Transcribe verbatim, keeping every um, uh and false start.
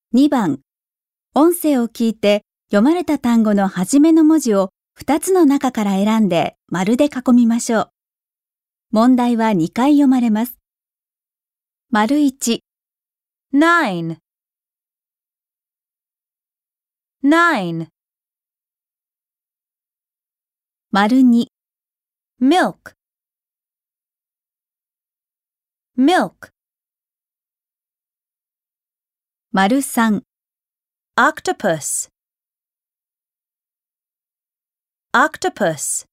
にばん、音声を聞いて読まれた単語の初めの文字をふたつの中から選んで丸で囲みましょう。問題はにかい読まれます。丸いち、 nine, nine, 丸に、 milk, milk, 丸さん、 octopus, octopus.